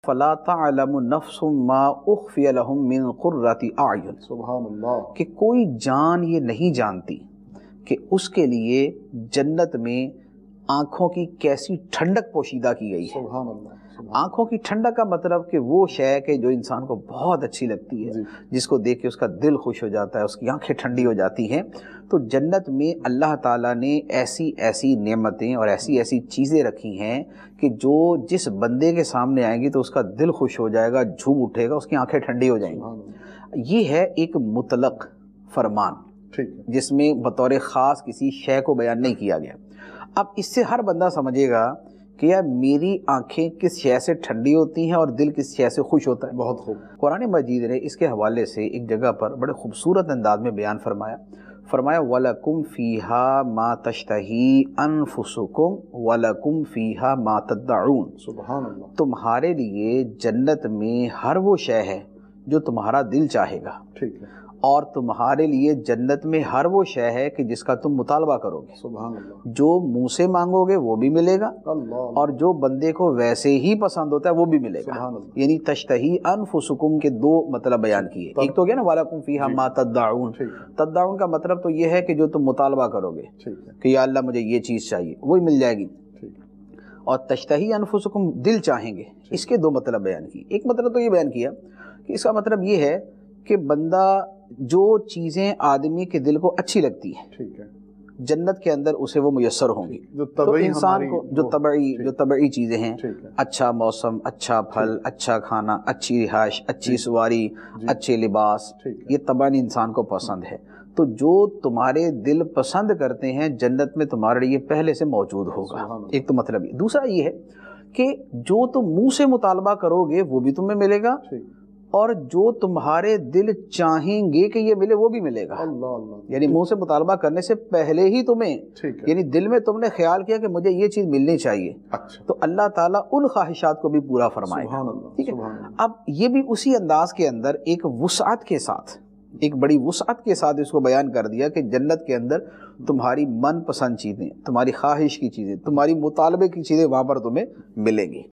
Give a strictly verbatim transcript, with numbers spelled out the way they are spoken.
فلا تعلم نفس ما اخفی لهم من قرۃ اعین، سبحان اللہ، کہ کہ کوئی جان یہ نہیں جانتی کہ اس کے لیے جنت میں آنکھوں کی کیسی ٹھنڈک پوشیدہ کی گئی ہے۔ سبحان اللہ، آنکھوں کی ٹھنڈک کا مطلب کہ وہ شے کہ جو انسان کو بہت اچھی لگتی ہے، جس کو دیکھ کے اس کا دل خوش ہو جاتا ہے، اس کی آنکھیں ٹھنڈی ہو جاتی ہیں۔ تو جنت میں اللہ تعالیٰ نے ایسی ایسی نعمتیں اور ایسی ایسی چیزیں رکھی ہیں کہ جو جس بندے کے سامنے آئیں گی تو اس کا دل خوش ہو جائے گا، جھوم اٹھے گا، اس کی آنکھیں ٹھنڈی ہو جائیں گی۔ یہ ہے ایک مطلق فرمان جس میں بطور خاص کسی شے کو بیان نہیں کیا گیا۔ اب اس سے ہر بندہ سمجھے گا کہ یار میری آنکھیں کس شے سے ٹھنڈی ہوتی ہیں اور دل کس شے سے خوش ہوتا ہے۔ بہت خوب۔ قرآن مجید نے اس کے حوالے سے ایک جگہ پر بڑے خوبصورت انداز میں بیان فرمایا فرمایا وَلَكُمْ فِيهَا مَا تَشْتَهِي أَنفُسُكُمْ وَلَكُمْ فِيهَا مَا تَدَّعُونَ، سبحان اللہ، تمہارے لیے جنت میں ہر وہ شے ہے جو تمہارا دل چاہے گا، ٹھیک ہے، اور تمہارے لیے جنت میں ہر وہ شے ہے کہ جس کا تم مطالبہ کرو گے۔ سبحان اللہ، جو منہ سے مانگو گے وہ بھی ملے گا، اللہ، اور جو بندے کو ویسے ہی پسند ہوتا ہے وہ بھی ملے گا۔ سبحان اللہ، یعنی تشتہی انفسکم کے دو مطلب بیان کیے، ایک تو گیا نا وَلَكُمْ فِيهَا مَا تَدَّعُونَ، تدعون کا مطلب تو یہ ہے کہ جو تم مطالبہ کرو گے کہ یا اللہ مجھے یہ چیز چاہیے، وہی مل جائے گی۔ اور تشتہی انفسکم دل چاہیں گے، اس کے دو مطلب بیان کیے۔ ایک مطلب تو یہ بیان کیا کہ اس کا مطلب یہ ہے کہ بندہ جو چیزیں آدمی کے دل کو اچھی لگتی ہیں، ٹھیک ہے، جنت کے اندر اسے وہ میسر ہوں گی۔ تو انسان کو جو طبعی جو طبعی چیزیں ہیں، اچھا موسم، اچھا پھل، اچھا کھانا، اچھی رہائش، اچھی سواری، اچھے لباس، یہ طبعاً انسان کو پسند ہے۔ تو جو تمہارے دل پسند کرتے ہیں جنت میں تمہارے لیے پہلے سے موجود ہوگا۔ ایک تو مطلب یہ۔ دوسرا یہ ہے کہ جو تم منہ سے مطالبہ کرو گے وہ بھی تمہیں ملے گا، اور جو تمہارے دل چاہیں گے کہ یہ ملے وہ بھی ملے گا۔ اللہ اللہ، یعنی منہ سے مطالبہ کرنے سے پہلے ہی تمہیں، یعنی دل میں تم نے خیال کیا کہ مجھے یہ چیز ملنی چاہیے، تو اللہ تعالیٰ ان خواہشات کو بھی پورا فرمائے گا۔ ٹھیک ہے، اب یہ بھی اسی انداز کے اندر ایک وسعت کے ساتھ، ایک بڑی وسعت کے ساتھ اس کو بیان کر دیا کہ جنت کے اندر تمہاری من پسند چیزیں، تمہاری خواہش کی چیزیں، تمہاری مطالبے کی چیزیں وہاں پر تمہیں ملیں گی۔